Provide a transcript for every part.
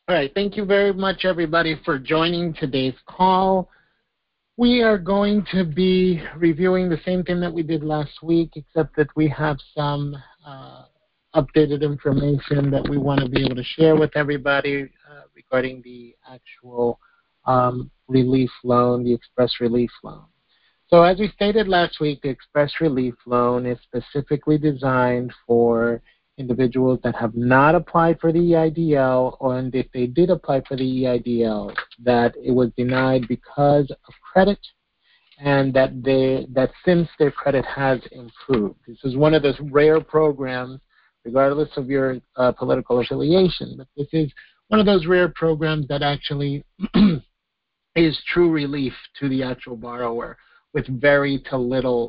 All right. Thank you very much, everybody, for joining today's call. We are going to be reviewing the same thing that we did last week, except that we have some updated information that we want to be able to share with everybody regarding the actual relief loan, the Express Relief Loan. So as we stated last week, the Express Relief Loan is specifically designed for individuals that have not applied for the EIDL, or and if they did apply for the EIDL, that it was denied because of credit, and that since their credit has improved. This is one of those rare programs, regardless of your political affiliation, but this is one of those rare programs that actually is true relief to the actual borrower with very to little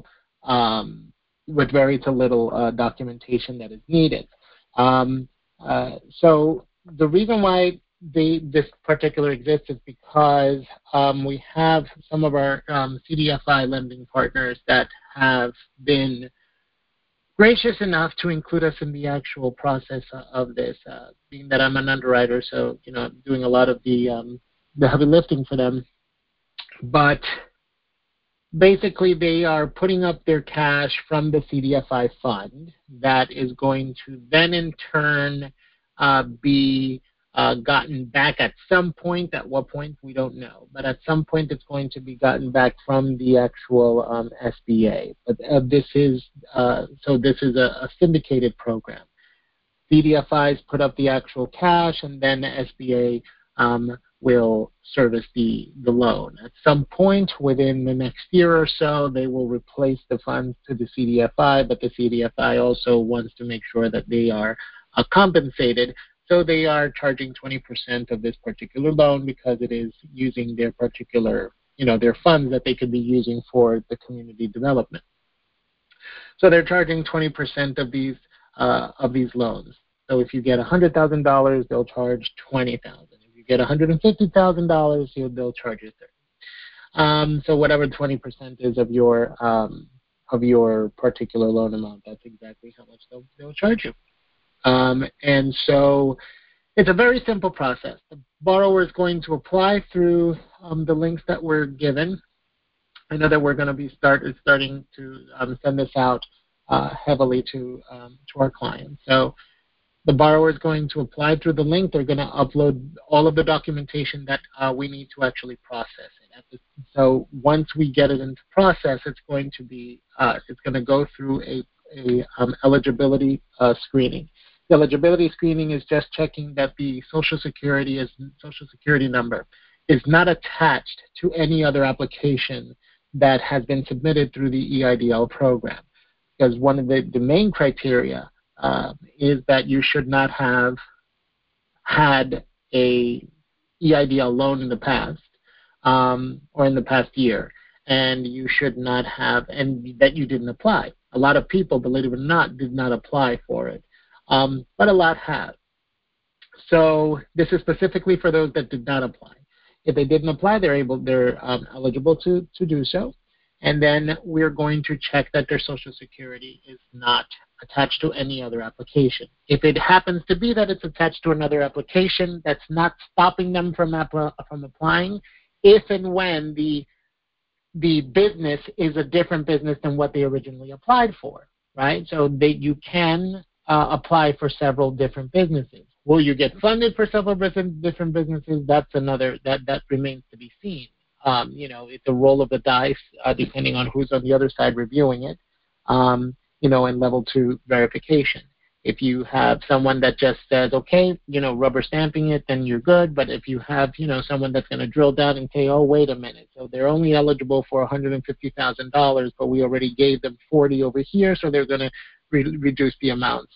documentation that is needed. So the reason why this particular exists is because we have some of our CDFI lending partners that have been gracious enough to include us in the actual process of this. Being that I'm an underwriter, so I'm doing a lot of the heavy lifting for them. But basically, they are putting up their cash from the CDFI fund that is going to then in turn be gotten back at some point. At what point, we don't know. But at some point, it's going to be gotten back from the actual SBA. But this is a syndicated program. CDFIs put up the actual cash, and then the SBA will service the loan. At some point within the next year or so, they will replace the funds to the CDFI, but the CDFI also wants to make sure that they are compensated. So they are charging 20% of this particular loan because it is using their particular, their funds that they could be using for the community development. So they're charging 20% of these loans. So if you get $100,000, they'll charge $20,000. If you get $150,000, they'll charge you $30,000. So whatever 20% is of your particular loan amount, that's exactly how much they'll charge you. And so it's a very simple process. The borrower is going to apply through the links that were given. I know that we're going to be starting to send this out heavily to our clients. So the borrower is going to apply through the link. They're going to upload all of the documentation that we need to actually process it. So once we get it into process, it's going to go through a eligibility screening. The eligibility screening is just checking that the Social Security number is not attached to any other application that has been submitted through the EIDL program. Because one of the main criteria is that you should not have had a EIDL loan in the past or in the past year, and you should not have, and that you didn't apply. A lot of people, believe it or not, did not apply for it, but a lot have. So this is specifically for those that did not apply. If they didn't apply, they're eligible to do so. And then we're going to check that their Social Security is not attached to any other application. If it happens to be that it's attached to another application, that's not stopping them from applying, if and when the business is a different business than what they originally applied for, right? So you can apply for several different businesses. Will you get funded for several different businesses? That's another, that remains to be seen. It's a roll of the dice depending on who's on the other side reviewing it, and level 2 verification. If you have someone that just says, okay, rubber stamping it, then you're good. But if you have, someone that's going to drill down and say, oh, wait a minute, so they're only eligible for $150,000, but we already gave them 40 over here, so they're going to reduce the amount.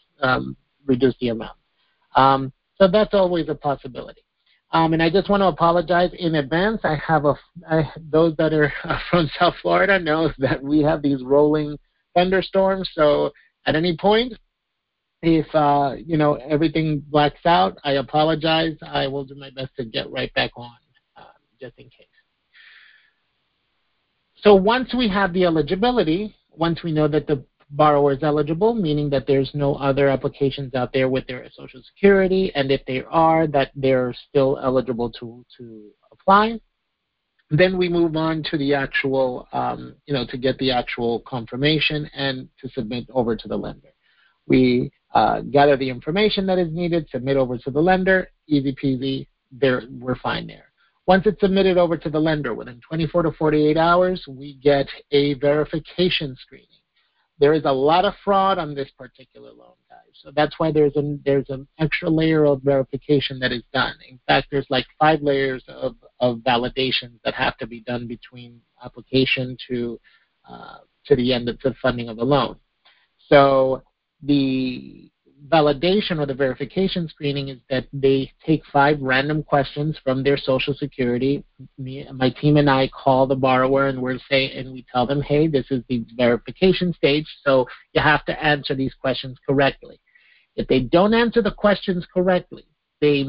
So that's always a possibility. And I just want to apologize in advance. Those that are from South Florida knows that we have these rolling thunderstorms. So at any point, if everything blacks out, I apologize. I will do my best to get right back on, just in case. So once we have the eligibility, once we know that the borrower is eligible, meaning that there's no other applications out there with their Social Security, and if there are, that they're still eligible to apply. Then we move on to the actual, to get the actual confirmation and to submit over to the lender. We gather the information that is needed, submit over to the lender, easy peasy, we're fine there. Once it's submitted over to the lender, within 24 to 48 hours, we get a verification screening. There is a lot of fraud on this particular loan, guys. So that's why there's an extra layer of verification that is done. In fact, there's like 5 layers of validations that have to be done between application to the end of the funding of the loan. So the validation or the verification screening is that they take 5 random questions from their Social Security. My team and I call the borrower and we tell them, hey, this is the verification stage, so you have to answer these questions correctly. If they don't answer the questions correctly, they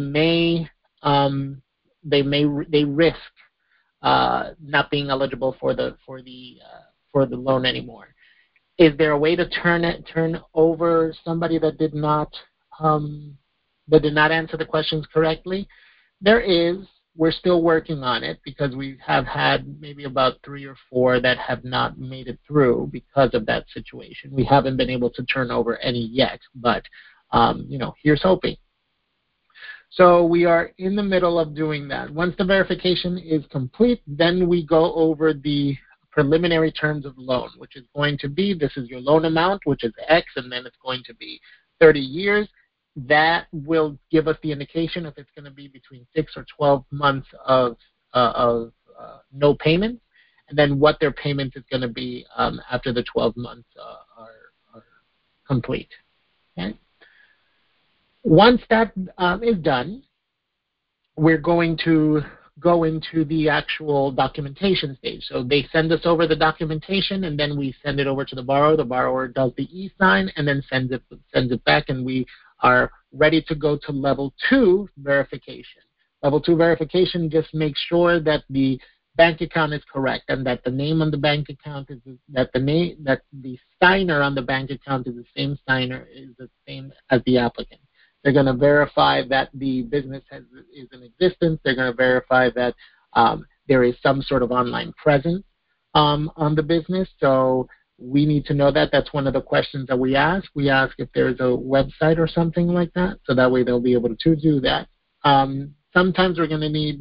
risk not being eligible for the loan anymore. Is there a way to turn over somebody that did not answer the questions correctly? There is. We're still working on it because we have had maybe about 3 or 4 that have not made it through because of that situation. We haven't been able to turn over any yet, but here's hoping. So we are in the middle of doing that. Once the verification is complete, then we go over the preliminary terms of loan, which is going to be, this is your loan amount, which is X, and then it's going to be 30 years. That will give us the indication if it's going to be between 6 or 12 months of no payments, and then what their payment is going to be after the 12 months are complete. Okay? Once that is done, we're going to go into the actual documentation stage. So they send us over the documentation, and then we send it over to the borrower. The borrower does the e-sign and then sends it back, and we are ready to go to level 2 verification. Level 2 verification just makes sure that the bank account is correct and that the name on the bank account is that the signer on the bank account is the same as the applicant. They're going to verify that the business is in existence. They're going to verify that there is some sort of online presence on the business. So we need to know that. That's one of the questions that we ask. We ask if there's a website or something like that, so that way they'll be able to do that. Sometimes we're going to need,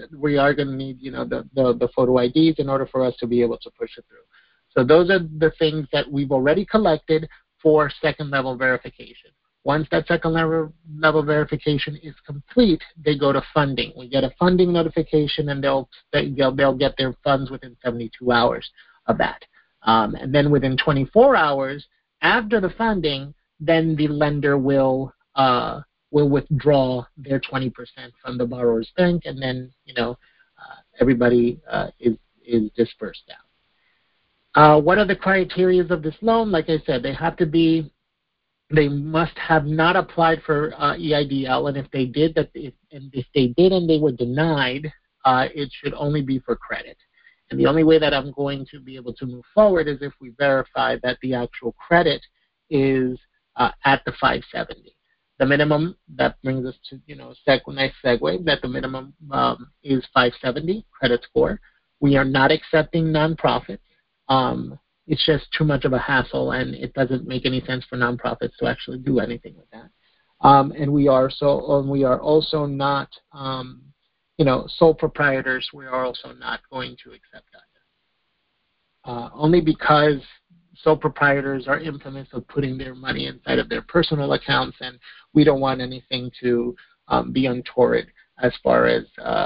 the photo IDs in order for us to be able to push it through. So those are the things that we've already collected for second level verification. Once that second level verification is complete, they go to funding. We get a funding notification, and they'll get their funds within 72 hours of that. And then within 24 hours after the funding, then the lender will withdraw their 20% from the borrower's bank, and then everybody is dispersed out. What are the criteria of this loan? Like I said, they must have not applied for EIDL, and if they did and they were denied, it should only be for credit. And the only way that I'm going to be able to move forward is if we verify that the actual credit is at the 570. The minimum, that brings us to nice segue, that the minimum is 570 credit score. We are not accepting nonprofits. It's just too much of a hassle, and it doesn't make any sense for nonprofits to actually do anything with that. And we are also not, sole proprietors. We are also not going to accept that. Only because sole proprietors are infamous of putting their money inside of their personal accounts, and we don't want anything to be untoward as far as,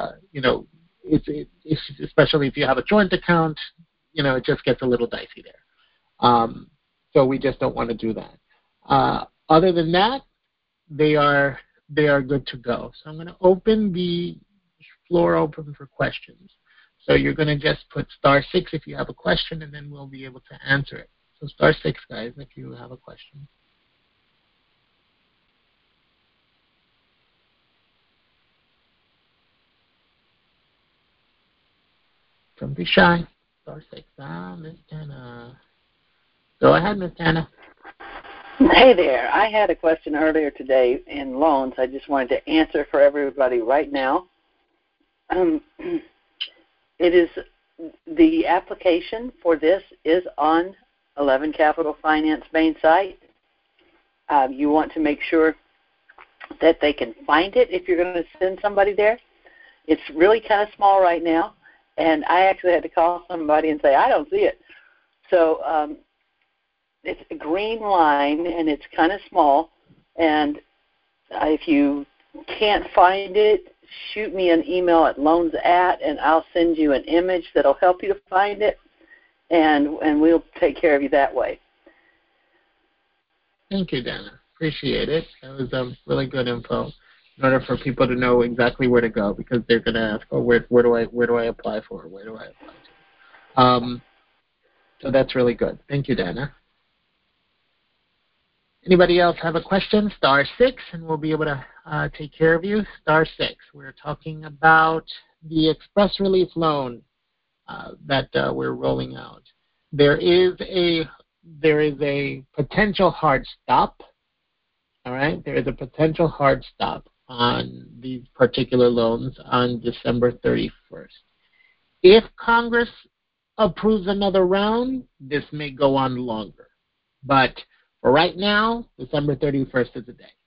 especially if you have a joint account. It just gets a little dicey there. So we just don't want to do that. Other than that, they are good to go. So I'm going to open the floor open for questions. So you're going to just put *6 if you have a question, and then we'll be able to answer it. So *6, guys, if you have a question. Don't be shy. *6. Miss Jenna. Go ahead, Ms. Anna. Hey there. I had a question earlier today in loans. I just wanted to answer for everybody right now. It is the application for this is on 11 Capital Finance main site. You want to make sure that they can find it if you're going to send somebody there. It's really kind of small right now, and I actually had to call somebody and say, I don't see it. So it's a green line, and it's kind of small, and if you can't find it, shoot me an email at loans@, and I'll send you an image that'll help you to find it, and we'll take care of you that way. Thank you, Dana. Appreciate it. That was really good info in order for people to know exactly where to go, because they're going to ask, oh, where do I apply for? Where do I apply to? So that's really good. Thank you, Dana. Anybody else have a question? *6, and we'll be able to take care of you. *6. We're talking about the Express Relief loan that we're rolling out. There is a potential hard stop. All right, there is a potential hard stop on these particular loans on December 31st. If Congress approves another round, this may go on longer, but for right now, December 31st is the day.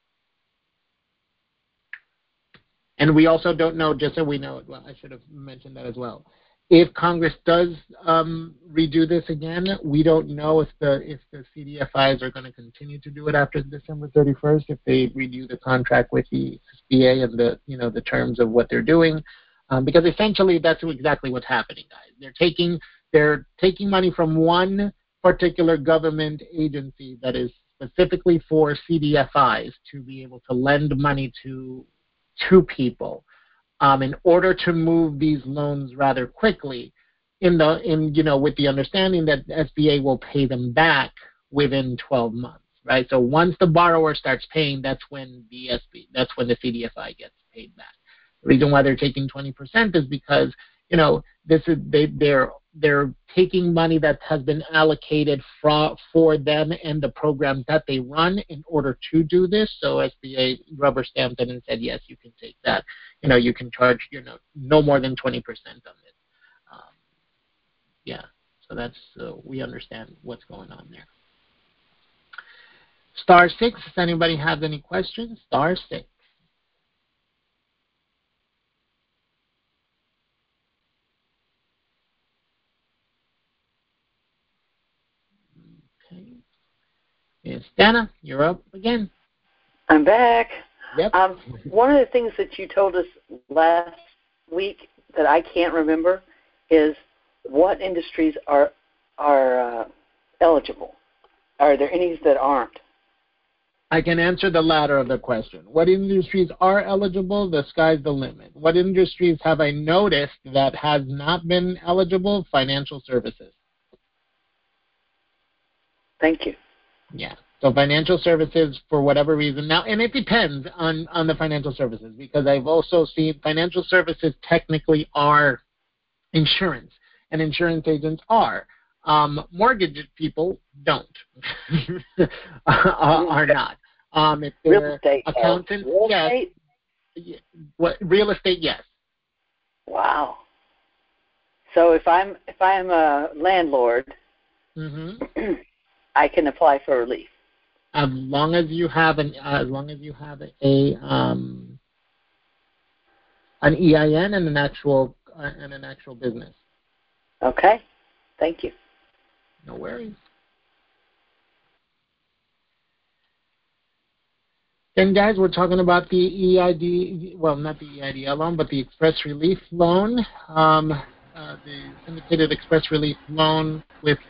And we also don't know, just so we know, well, I should have mentioned that as well. If Congress does redo this again, we don't know if the CDFIs are going to continue to do it after December 31st, if they renew the contract with the SBA and the terms of what they're doing, because essentially that's exactly what's happening, guys. They're taking money from one particular government agency that is specifically for CDFIs to be able to lend money to people in order to move these loans rather quickly, with the understanding that SBA will pay them back within 12 months, right? So once the borrower starts paying, that's when the CDFI gets paid back. The reason why they're taking 20% is because they're taking money that has been allocated for them and the programs that they run in order to do this. So SBA rubber stamped it and said, yes, you can take that. You can charge no more than 20% of it. So that's we understand what's going on there. *6. Does anybody have any questions? *6. Okay. Yes, Dana, you're up again. I'm back. Yep. One of the things that you told us last week that I can't remember is what industries are eligible. Are there any that aren't? I can answer the latter of the question. What industries are eligible? The sky's the limit. What industries have I noticed that has not been eligible? Financial services. Thank you. Yeah. So financial services, for whatever reason now, and it depends on the financial services, because I've also seen financial services technically are insurance, and insurance agents are. Mortgage people don't, are not. If they're real estate, accountants, yes. Estate? What real estate? Yes. Wow. So if I'm a landlord, I can apply for relief. As long as you have an EIN and an actual business. Okay. Thank you. No worries. Then, guys, we're talking about the EID, well, not the EIDL loan, but the Express Relief loan, the syndicated Express Relief loan with,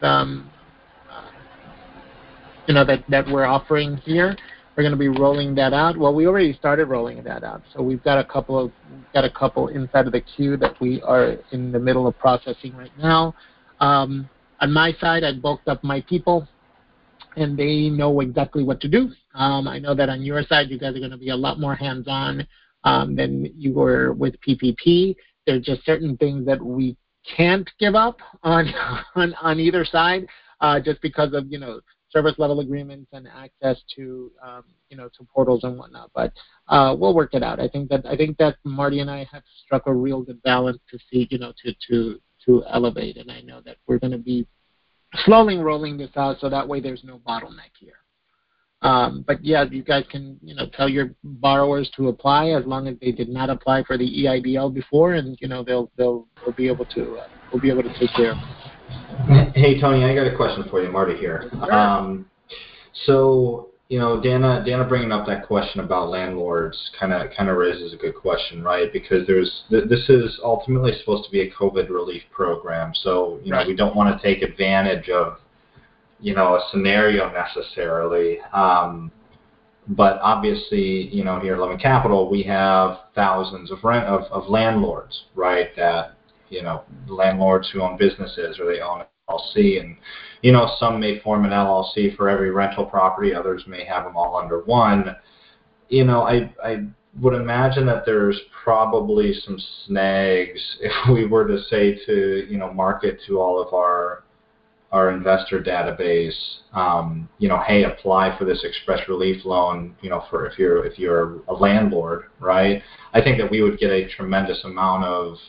that we're offering here. We're going to be rolling that out. Well, we already started rolling that out, so we've got a couple inside of the queue that we are in the middle of processing right now. On my side, I bulked up my people, and they know exactly what to do. I know that on your side, you guys are going to be a lot more hands-on than you were with PPP. There's just certain things that we can't give up on either side. just because of service level agreements and access to to portals and whatnot. But we'll work it out. I think that Marty and I have struck a real good balance to see to elevate, and I know that we're going to be slowly rolling this out so that way there's no bottleneck here. But yeah, you guys can tell your borrowers to apply as long as they did not apply for the EIDL before, and they'll be able to take care of it. Hey Tony, I got a question for you, Marty here. Sure. So Dana bringing up that question about landlords kind of raises a good question, right? Because this is ultimately supposed to be a COVID relief program, so right. We don't want to take advantage of a scenario necessarily. But obviously, here at Lemon Capital, we have thousands of landlords, right? That, landlords who own businesses or they own an LLC, and, some may form an LLC for every rental property. Others may have them all under one. I would imagine that there's probably some snags if we were to say to, market to all of our investor database, hey, apply for this express relief loan, for if you're a landlord, right? I think that we would get a tremendous amount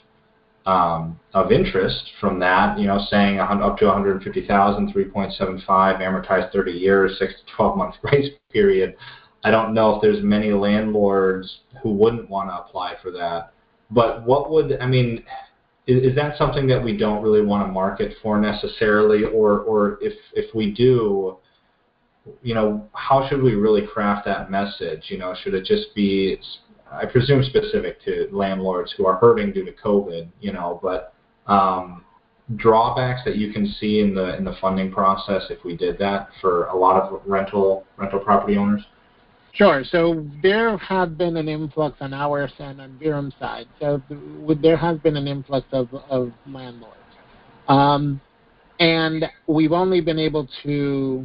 of interest from that, saying up to $150,000, 3.75, amortized 30 years, 6 to 12 month grace period. I don't know if there's many landlords who wouldn't want to apply for that. But is that something that we don't really want to market for necessarily, or if we do, how should we really craft that message? Should it just be, I presume, specific to landlords who are hurting due to COVID, but drawbacks that you can see in the funding process if we did that for a lot of rental property owners? Sure. So there have been an influx on our and on Virum's side. So there has been an influx of landlords. And we've only been able to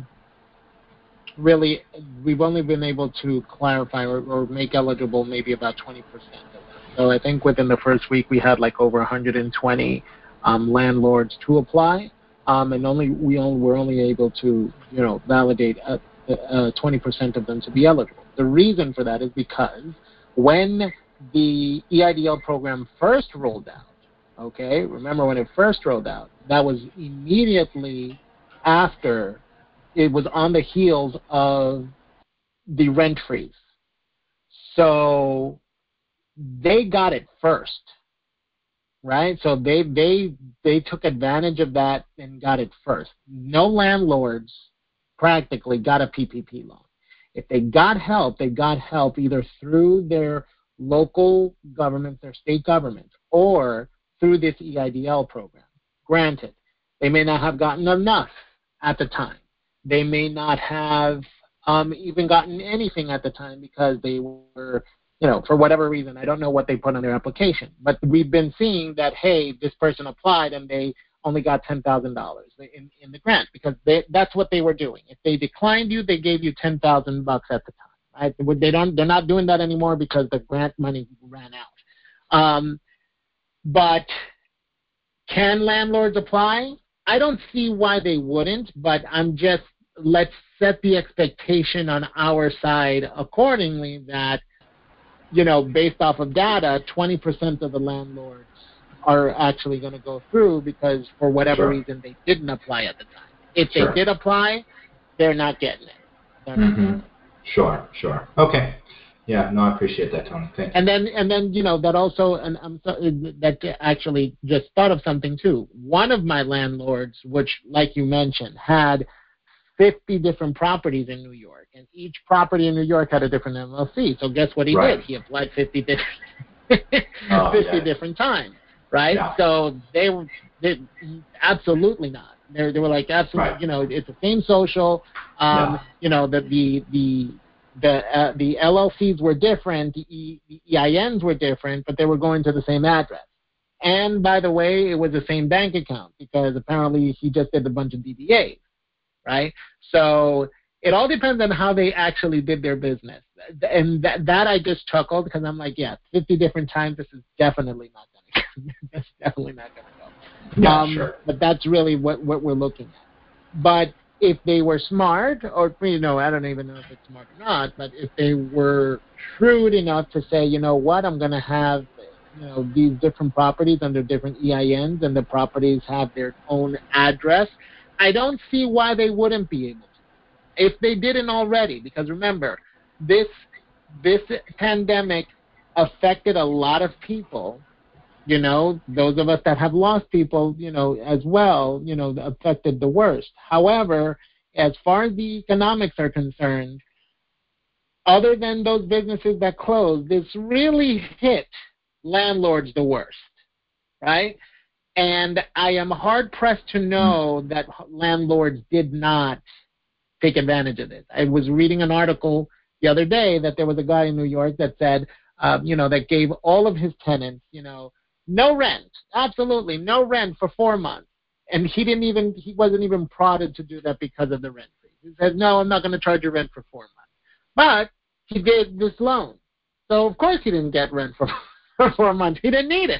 clarify or make eligible maybe about 20% of them. So I think within the first week we had like over 120 landlords to apply, and we're only able to validate 20% of them to be eligible. The reason for that is because when the EIDL program first rolled out, okay, remember when it first rolled out, that was immediately after, it was on the heels of the rent freeze. So they got it first, right? So they took advantage of that and got it first. No landlords practically got a PPP loan. If they got help, they got help either through their local governments, their state governments, or through this EIDL program. Granted, they may not have gotten enough at the time. They may not have even gotten anything at the time because they were, for whatever reason, I don't know what they put on their application. But we've been seeing that, hey, this person applied and they only got $10,000 in the grant because that's what they were doing. If they declined you, they gave you $10,000 at the time. Right? They're not doing that anymore because the grant money ran out. But can landlords apply? I don't see why they wouldn't, but let's set the expectation on our side accordingly that, based off of data, 20% of the landlords are actually going to go through because for whatever reason they didn't apply at the time. If they did apply, they're not getting it. They're not getting it. Sure. Okay. Yeah, no, I appreciate that, Tony. Thank you. And then that also, and that actually just thought of something too. One of my landlords, which, like you mentioned, had 50 different properties in New York, and each property in New York had a different MLC. So guess what he did? He applied 50 different times, right? Yeah. So they absolutely not. They were like, absolutely, it's the same social. The LLCs were different, the EINs were different, but they were going to the same address. And by the way, it was the same bank account because apparently he just did a bunch of DBAs, right? So it all depends on how they actually did their business. And that I just chuckled because I'm like, 50 different times, this is definitely not going to go. That's definitely not going to go. Sure. But that's really what we're looking at. But if they were smart, or I don't even know if it's smart or not, but if they were shrewd enough to say, you know what, I'm going to have these different properties under different EINs, and the properties have their own address, I don't see why they wouldn't be able to, if they didn't already. Because remember, this pandemic affected a lot of people. Those of us that have lost people, as well, affected the worst. However, as far as the economics are concerned, other than those businesses that closed, this really hit landlords the worst, right? And I am hard-pressed to know that landlords did not take advantage of this. I was reading an article the other day that there was a guy in New York that said, that gave all of his tenants, no rent, absolutely no rent for 4 months. And he wasn't even prodded to do that because of the rent freeze. He said, no, I'm not going to charge you rent for 4 months. But he did this loan. So, of course, he didn't get rent for 4 months. He didn't need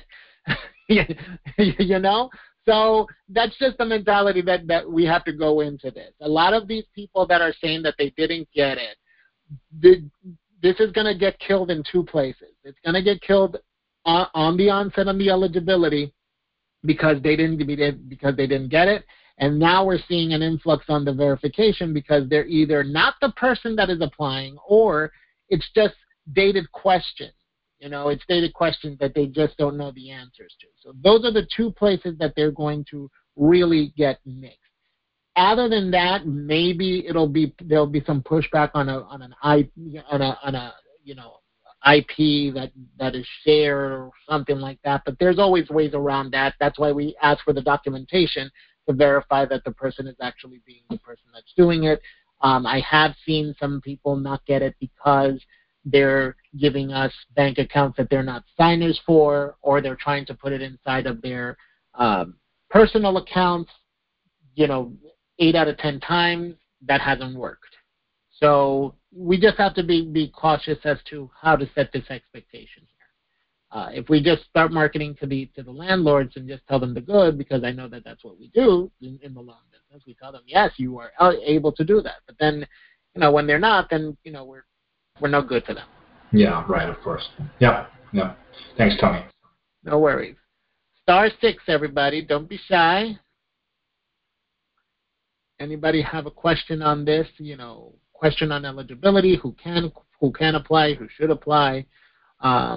it. So that's just the mentality that we have to go into this. A lot of these people that are saying that they didn't get it, this is going to get killed in two places. It's going to get killed on the onset of the eligibility because they didn't get it, and now we're seeing an influx on the verification because they're either not the person that is applying, or it's just dated questions. It's dated questions that they just don't know the answers to. So those are the two places that they're going to really get mixed. Other than that, maybe there'll be some pushback on an IP that is shared or something like that. But there's always ways around that. That's why we ask for the documentation to verify that the person is actually being the person that's doing it. I have seen some people not get it because they're giving us bank accounts that they're not signers for, or they're trying to put it inside of their personal accounts. 8 out of 10 times, that hasn't worked. So we just have to be cautious as to how to set this expectation here. If we just start marketing to the landlords and just tell them the good, because I know that that's what we do in the loan business, we tell them, yes, you are able to do that. But then, when they're not, then we're no good to them. Yeah, right, of course. Yeah. Thanks, Tony. No worries. *6, everybody. Don't be shy. Anybody have a question on this? Question on eligibility? Who can apply? Who should apply? I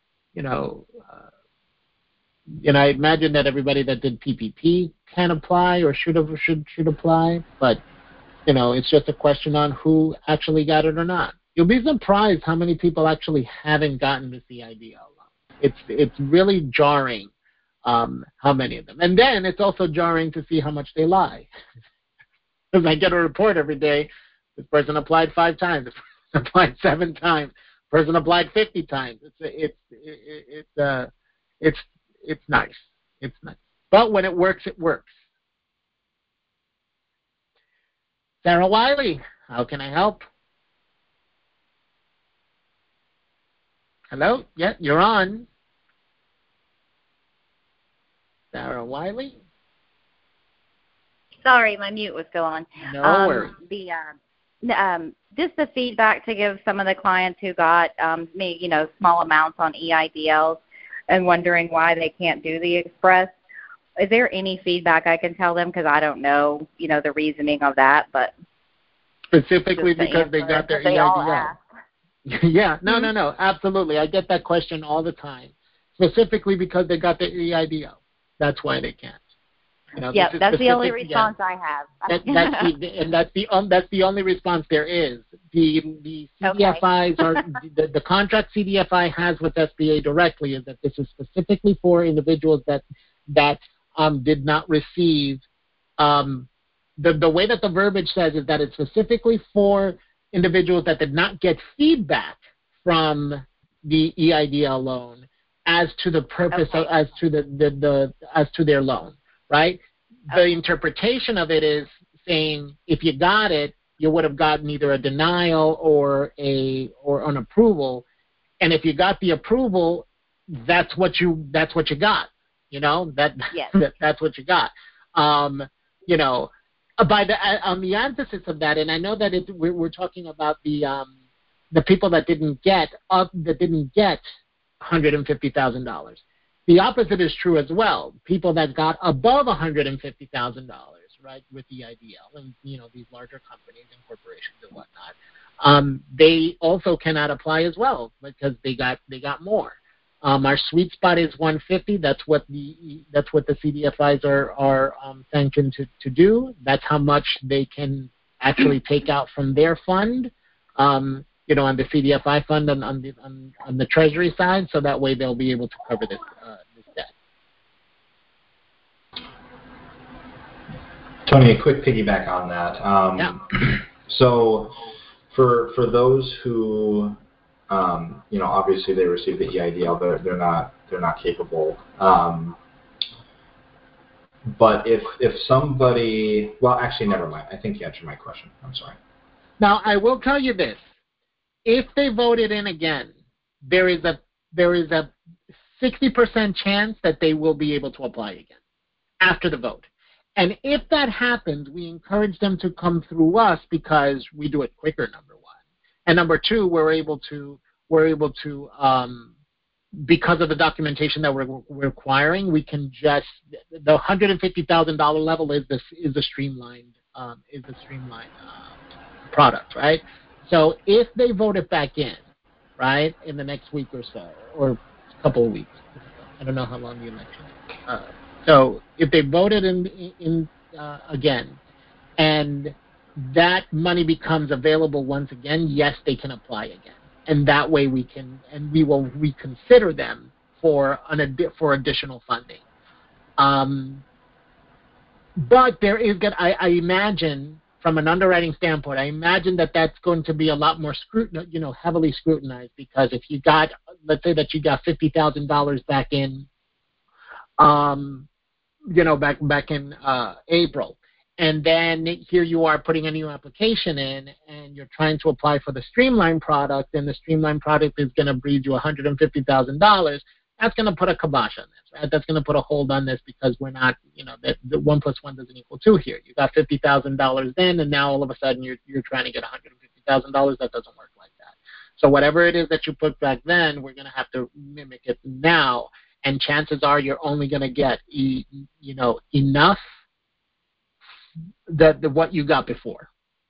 imagine that everybody that did PPP can apply or should apply, but it's just a question on who actually got it or not. You'll be surprised how many people actually haven't gotten the CIDL loan. It's really jarring how many of them, and then it's also jarring to see how much they lie. Because I get a report every day. This person applied 5 times. This person applied 7 times. This person applied 50 times. It's nice. It's nice. But when it works, it works. Sarah Wiley, how can I help? Hello? Yeah, you're on. Sarah Wiley? Sorry, my mute was still on. No worries. Just the feedback to give some of the clients who got small amounts on EIDLs and wondering why they can't do the express. Is there any feedback I can tell them? Because I don't know, the reasoning of that, but specifically because they got their EIDL. Yeah, no, absolutely. I get that question all the time. Specifically because they got their EIDL. That's why they can't. That's the only response I have. That's the only response there is. The CDFIs are the contract CDFI has with SBA directly is that this is specifically for individuals that did not receive. The way that the verbiage says is that it's specifically for individuals that did not get feedback from the EIDL loan as to the purpose of, as to their loan. Right? The interpretation of it is saying if you got it, you would have gotten either a denial or an approval, and if you got the approval, that's what you got. That's what you got. The emphasis of that, and I know that we're talking about the people that didn't get $150,000. The opposite is true as well. People that got above $150,000, right, with the EIDL, and these larger companies and corporations and whatnot, they also cannot apply as well because they got more. Our sweet spot is 150. That's what the CDFIs are sanctioned to do. That's how much they can actually take out from their fund. On the CDFI fund and on the Treasury side, so that way they'll be able to cover this debt. Tony, a quick piggyback on that. So, for those who, obviously they receive the EIDL, they're not capable. But if somebody, well, actually, never mind. I think you answered my question. I'm sorry. Now I will tell you this. If they voted in again, there is a 60% chance that they will be able to apply again after the vote. And if that happens, we encourage them to come through us because we do it quicker, number one. And number two, we're able to because of the documentation that we're requiring, we can just the $150,000 level is the streamlined product, right? So if they vote it back in, right, in the next week or so, or a couple of weeks, I don't know how long the election is. So if they voted in again, and that money becomes available once again, yes, they can apply again, and that way we will reconsider them for additional funding. But there is I imagine. From an underwriting standpoint, I imagine that that's going to be a lot more heavily scrutinized, because if you got, let's say that you got $50,000 back in, back in April, and then here you are putting a new application in, and you're trying to apply for the Streamline product, and the Streamline product is going to breed you $150,000. That's going to put a kibosh on this, right? That's going to put a hold on this, because we're not, that the 1 + 1 doesn't equal 2 here. You got $50,000 then, and now all of a sudden you're trying to get $150,000. That doesn't work like that. So whatever it is that you put back then, we're going to have to mimic it now, and chances are you're only going to get enough that what you got before.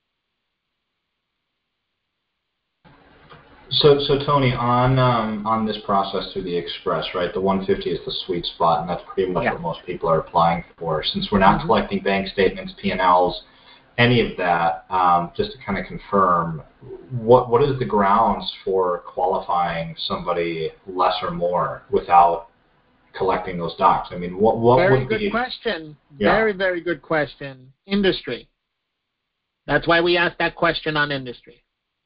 So Tony, on this process through the Express, right? The 150 is the sweet spot, and that's pretty much what most people are applying for. Since we're not collecting bank statements, P&Ls, any of that, just to kind of confirm, what is the grounds for qualifying somebody less or more without collecting those docs? I mean, what very would good be? Question. Yeah. Very, very good question. Industry. That's why we asked that question on industry.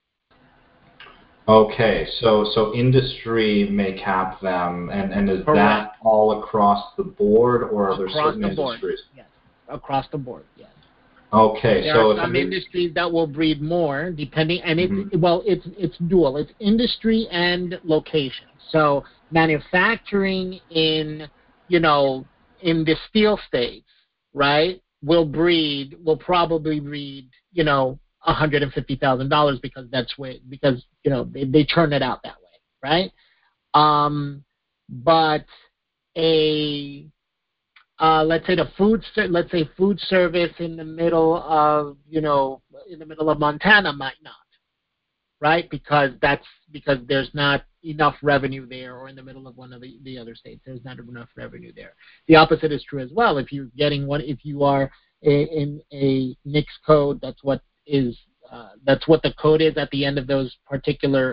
Okay, so industry may cap them, and is Correct. that all across the board, or are there certain industries? Yes, across the board, yes. Okay, there are some industries that will breed more, depending, and it's dual. It's industry and location. So manufacturing in the steel states, right, will probably breed, $150,000 because they churn it out that way, right? But let's say food service in the middle of Montana might not, right? Because there's not enough revenue there, or in the middle of one of the other states, there's not enough revenue there. The opposite is true as well. If you are in a NICS code, that's what the code is at the end of those particular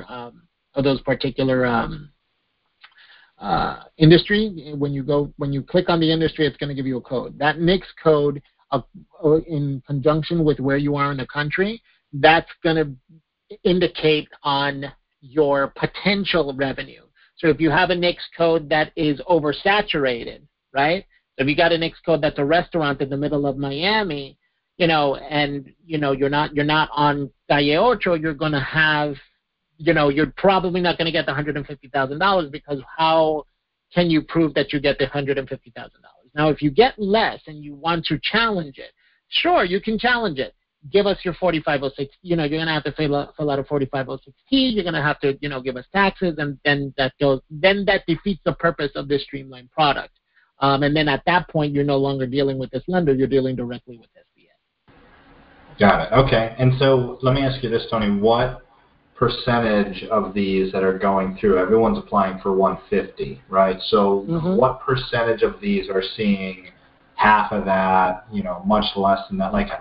industry. When you click on the industry, it's going to give you a code. That NICS code, in conjunction with where you are in the country, that's going to indicate on your potential revenue. So if you have a NICS code that is oversaturated, right? So if you got a NICS code that's a restaurant in the middle of Miami, and you're not on Calle Ocho, you're going to have, you're probably not going to get the $150,000, because how can you prove that you get the $150,000? Now, if you get less and you want to challenge it, sure, you can challenge it. Give us your 4506. You're going to have to fill out a 4506T. You're going to have to, give us taxes, and then that defeats the purpose of this streamlined product. And then at that point, you're no longer dealing with this lender. You're dealing directly with SBA. Got it. Okay. And so let me ask you this, Tony. What percentage of these that are going through, everyone's applying for 150, right? So what percentage of these are seeing half of that, much less than that? Like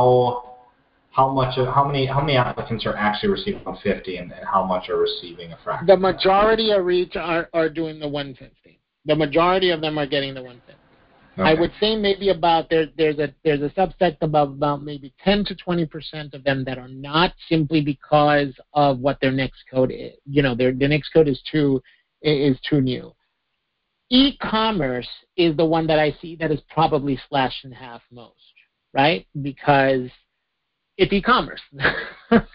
how many applicants are actually receiving 150, and how much are receiving a fraction? The majority are doing the 150. The majority of them are getting the 150. Okay. I would say maybe about there's a subset of about maybe 10 to 20% of them that are not, simply because of what their NAICS code is. Their NAICS code is too new. E-commerce is the one that I see that is probably slashed in half most, right? Because it's e-commerce, But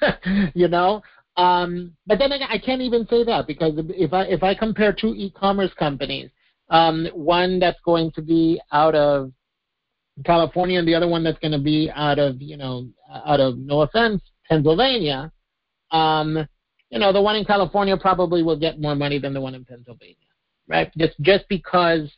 then I can't even say that, because if I compare two e-commerce companies, one that's going to be out of California and the other one that's going to be out of no offense, Pennsylvania, the one in California probably will get more money than the one in Pennsylvania, right? Just because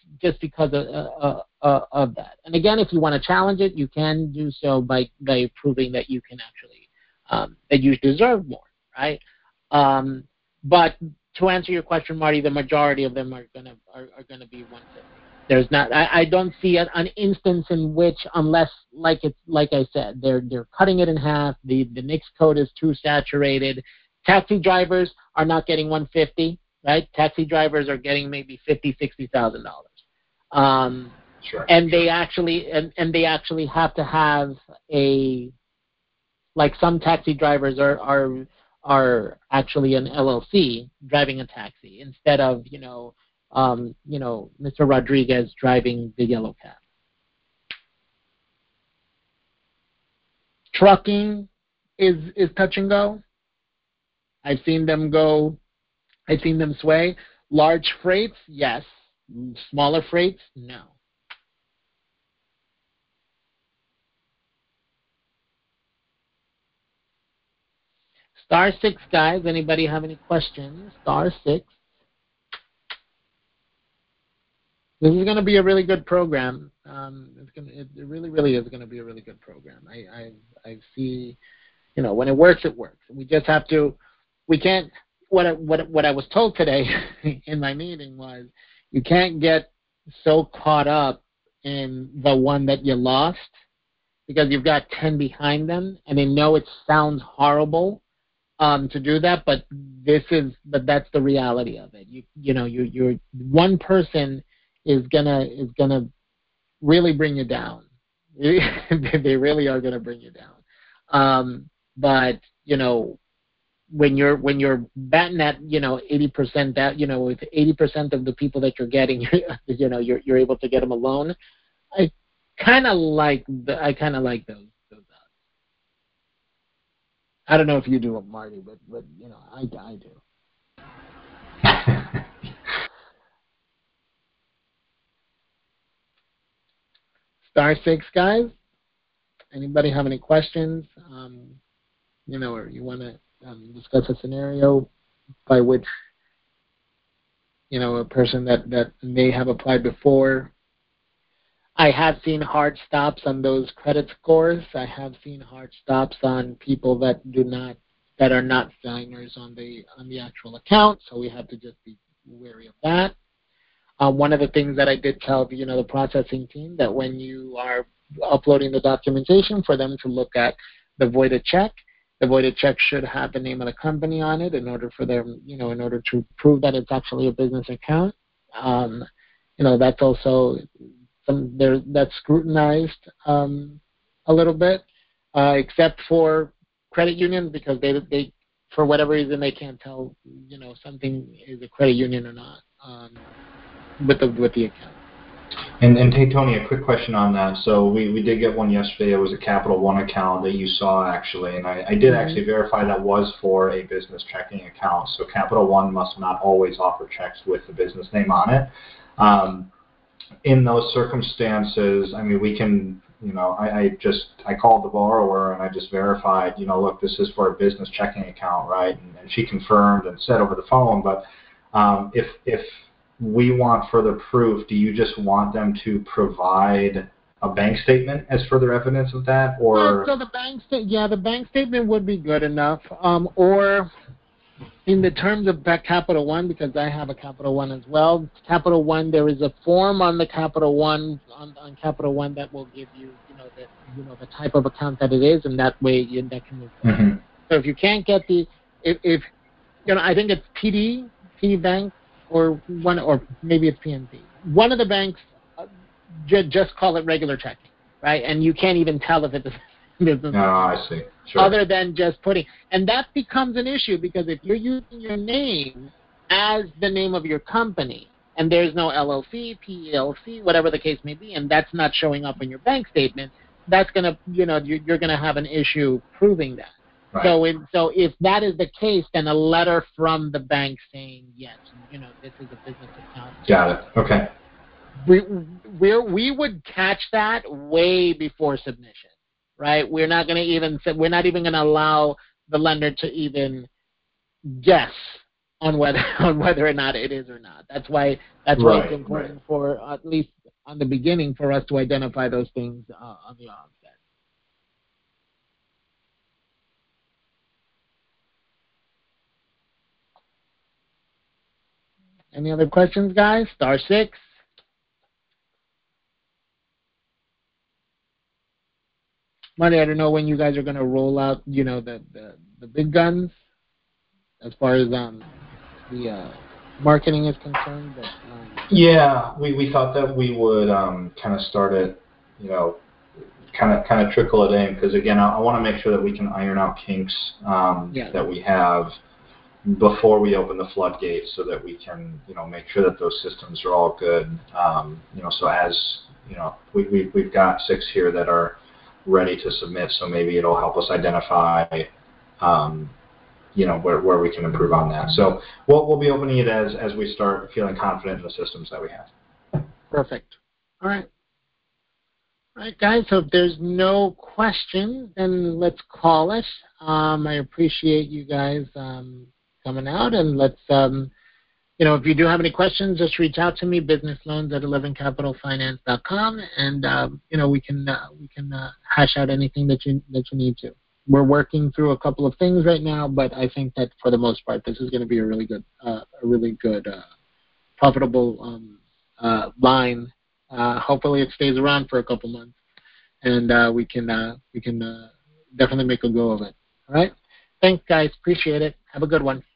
of that. And again, if you want to challenge it, you can do so by proving that you can actually that you deserve more, right? But to answer your question, Marty, the majority of them are gonna be 150. There's not. I don't see an instance in which, unless like I said, they're cutting it in half. The NAICS code is too saturated. Taxi drivers are not getting 150, right? Taxi drivers are getting maybe $50,000-$60,000. Sure. And they actually have to have some taxi drivers are actually an LLC driving a taxi instead of Mr. Rodriguez driving the yellow cab. Trucking is touch and go. I've seen them sway. Large freights, yes. Smaller freights, no. Star 6, guys. Anybody have any questions? Star 6. This is going to be a really good program. It really is going to be a really good program. I see, when it works, it works. We just have to. We can't. What I was told today in my meeting was, you can't get so caught up in the one that you lost, because you've got 10 behind them, and they know it sounds horrible to do that, but that's the reality of it. You're one person is gonna really bring you down. They really are gonna bring you down. But when you're batting at 80%, that with 80% of the people that you're getting, you're able to get them alone. I kind of like those odds. I don't know if you do it, Marty, but I do. Star 6, guys. Anybody have any questions? Or you want to discuss a scenario by which a person that may have applied before. I have seen hard stops on those credit scores. I have seen hard stops on people that are not signers on the actual account. So we have to just be wary of that. One of the things that I did tell the processing team, that when you are uploading the documentation, for them to look at the voided check. The voided check should have the name of the company on it in order for them, in order to prove that it's actually a business account. That's also that's scrutinized a little bit, except for credit unions, because they for whatever reason they can't tell something is a credit union or not with the account. And hey, Tony, a quick question on that. So we did get one yesterday. It was a Capital One account that you saw, actually, and I did actually verify that was for a business checking account. So Capital One must not always offer checks with the business name on it. In those circumstances, I mean, we can I called the borrower and I just verified, look, this is for a business checking account, right? And she confirmed and said over the phone. But if we want further proof, do you just want them to provide a bank statement as further evidence of that, or? So the bank statement would be good enough, or in the terms of Capital One, because I have a Capital One as well. Capital One, there is a form on the Capital One on Capital One that will give you, the type of account that it is, and that way that can move forward. Mm-hmm. So if you can't get if I think it's TD Bank, or maybe it's PNC. One of the banks just call it regular checking, right? And you can't even tell if it's a business. Oh, I see. Sure. Other than just putting, and that becomes an issue because if you're using your name as the name of your company and there's no LLC, PLC, whatever the case may be, and that's not showing up in your bank statement, that's gonna, you're gonna have an issue proving that. Right. So if that is the case, then a letter from the bank saying yes, this is a business account. Got it. Okay. We would catch that way before submission. Right, we're not even going to allow the lender to even guess on whether or not it is or not. That's why it's important for, at least on the beginning, for us to identify those things on the onset. Any other questions, guys? *6. Marty, I don't know when you guys are going to roll out, the big guns as far as the marketing is concerned. But, yeah, we thought that we would kind of start it, kind of trickle it in, because again, I want to make sure that we can iron out kinks that we have before we open the floodgates, so that we can make sure that those systems are all good. So as we've got 6 here that are ready to submit, so maybe it'll help us identify where we can improve on that. So we'll be opening it as we start feeling confident in the systems that we have. Perfect. All right, guys, so if there's no questions, then let's call it. I appreciate you guys coming out, and let's if you do have any questions, just reach out to me, businessloans@11capitalfinance.com, and we can hash out anything that you need to. We're working through a couple of things right now, but I think that for the most part, this is going to be a really good, profitable line. Hopefully, it stays around for a couple months, and we can definitely make a go of it. All right. Thanks, guys. Appreciate it. Have a good one.